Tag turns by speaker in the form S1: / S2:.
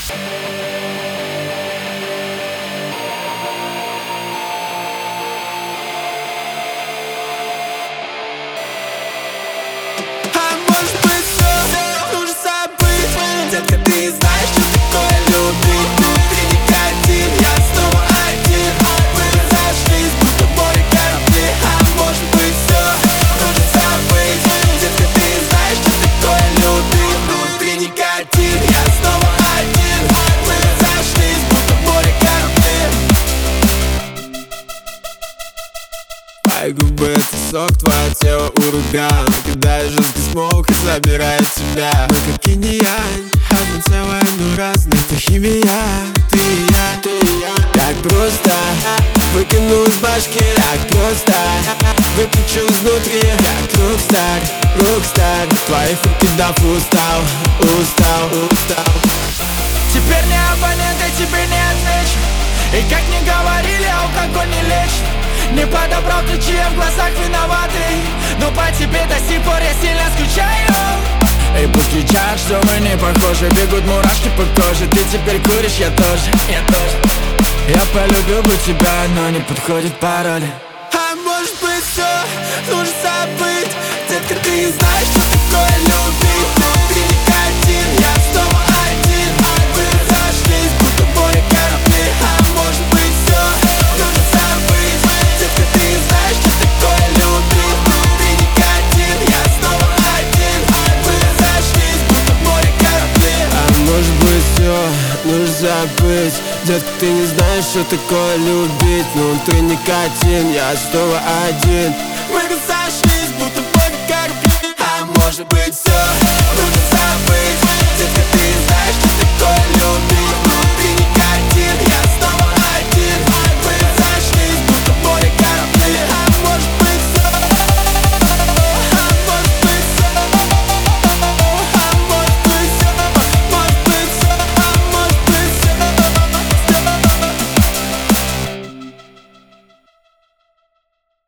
S1: А может быть все нужно забыть? Детка, ты знаешь, что такое любить? Ты никотин, я снова один. Мы разошлись, будто море корабли. А может быть все нужно забыть? Детка, ты знаешь, что такое любить? Ты никотин, я снова один. Мы разошлись, будто море корабли. Твои губы — это сок, твое тело — ураган. Кидаю жесткий смог и забирает тебя. Мы как инь и янь, одно целое, но разных. Ты химия, ты и я. Так просто выкину из башки, так просто выключу изнутри. Как рокстар, рокстар. Твои фотки дав устал.
S2: Теперь не абонент, я тебе не отвечу. И как мне говорили, алкоголь не лечит. Не подобрал ключи, я в глазах виноватый. Но по тебе до сих пор я сильно скучаю. И пусть кричат, что мы не похожи, бегут мурашки по коже. Ты теперь куришь, я тоже. Я полюбил бы тебя, но не подходит пароли.
S1: А может быть все нужно забыть? Детка, ты не знаешь, что такое любить. Ты никотин, я снова один. Мы разошлись, будто море корабли. А может быть все нужно забыть? Детка, ты не знаешь, что такое любить. Ты никотин, я снова один. Мы разошлись, будто море корабли. А может быть все нужно забыть? Детка, ты не знаешь, что такое любить. Внутри никотин, я снова один. Мы разошлись, будто море корабли. А может быть все